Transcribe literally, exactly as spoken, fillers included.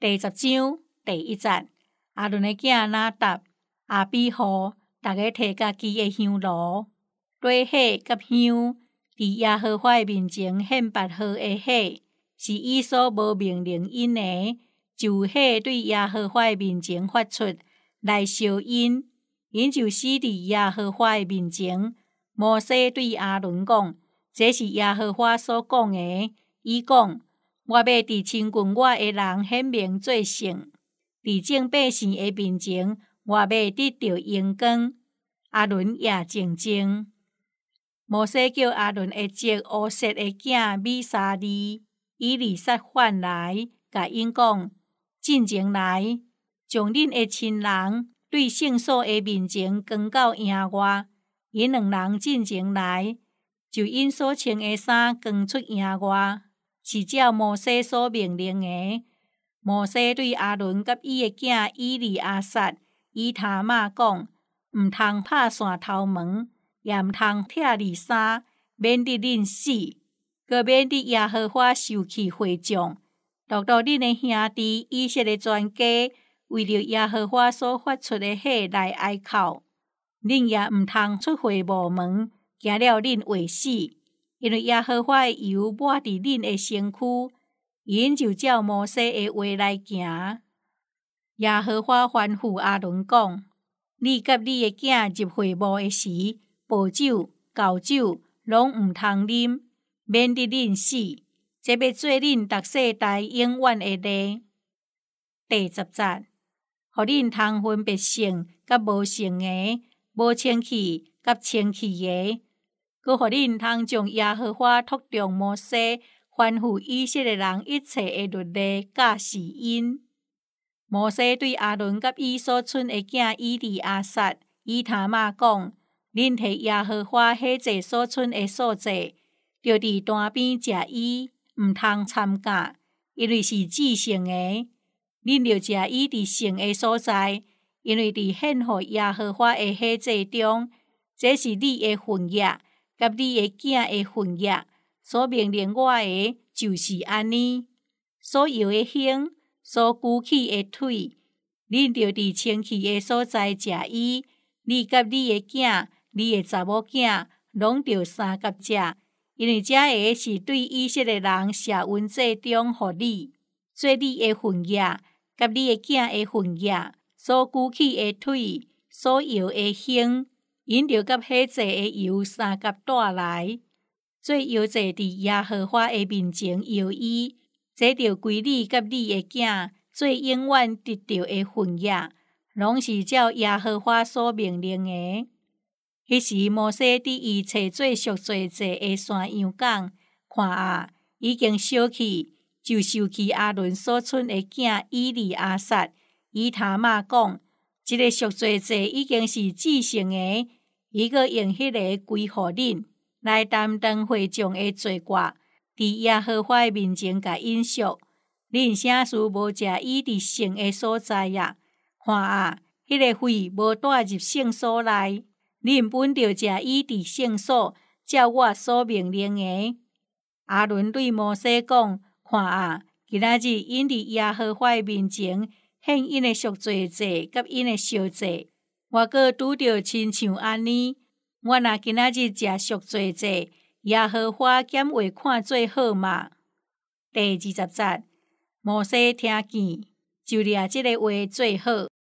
第十章第一節，亞倫的囝拿答、亞比戶，逐個摕家己的香爐，綴火甲香，佇耶和華的面前獻別號的火，是以所無命令因的，就火對耶和華的面前發出，來燒因。因就死佇耶和華的面前。摩西對亞倫講：這是耶和華所講的。伊講：我要佇親近我的人顯明做聖，佇眾百姓的面前，我要得到榮光。亞倫也靜靜。摩西叫亞倫的侄烏瑟的囝米沙利、以利撒反來，甲因講：進前來，將恁的親人對聖所的面前扛到營外。因兩人進前來，就因所穿的衫扛出營外，是照摩西所命令的。摩西對亞倫甲伊的囝以利亞撒、以他瑪講：毋通拍線頭毛，也毋通拆裡衫，免得恁死，閣免得耶和華受氣回眾。獨獨恁的兄弟以色列全家，為着耶和華所發出的火來哀哭。恁也毋通出會無門，驚了恁會死，因為耶和華的油抹佇恁的身軀。因就照摩西的話來行。耶和華吩咐亞倫講：你甲你的囝入會幕的時，薄酒、厚酒攏毋通啉，免得恁死。這要做恁逐世代永遠的例。第十節，互恁通分別聖甲無聖的，無清氣甲清氣的，閣互恁通將耶和華託中摩西吩咐以色列人一切的律例教示因。摩西對亞倫甲伊所剩的囝以利亞撒、以他瑪講：恁摕耶和華許祭所剩的素祭，著佇壇邊食伊，毋通摻假，因為是至聖的。恁著食伊佇聖的所在，因為佇獻予耶和華的許祭中，這是你的份業，甲你的囝的份業。所命令我的，就是安尼。所搖的胸，所舉起的腿，恁著佇清氣的所在食伊。你甲你的囝、你的查某囝，攏著三甲食，因為這個是對以色列人謝恩祭中予你，做你的份業，甲你的囝的份業。所舉起的腿，所搖的胸，因著甲許祭的油三甲帶來。做搖祭佇耶和華的面前搖伊，這著歸你甲你的囝做永遠得到的份業，攏是照耶和華所命令的。迄時摩西佇伊找做贖罪祭的山羊講：看啊，已經燒去，就受去亞倫所剩的囝以利亞撒、以他瑪講：這個贖罪祭已經是至聖的，伊閣用迄個歸互恁。來擔當會眾的罪過，佇耶和華的面前甲因贖。恁啥事無食伊佇聖的所在呀？看啊，迄、那個血無帶入聖所內，恁本著食伊佇聖所，照我所命令的。亞倫對摩西講：看啊，今仔日因佇耶和華的面前獻因的贖罪祭甲因的燒祭，我閣拄着親像安尼。我若今仔日食贖罪祭，耶和華檢會看做好嘛？第二十節，摩西聽見，就掠這個話做好。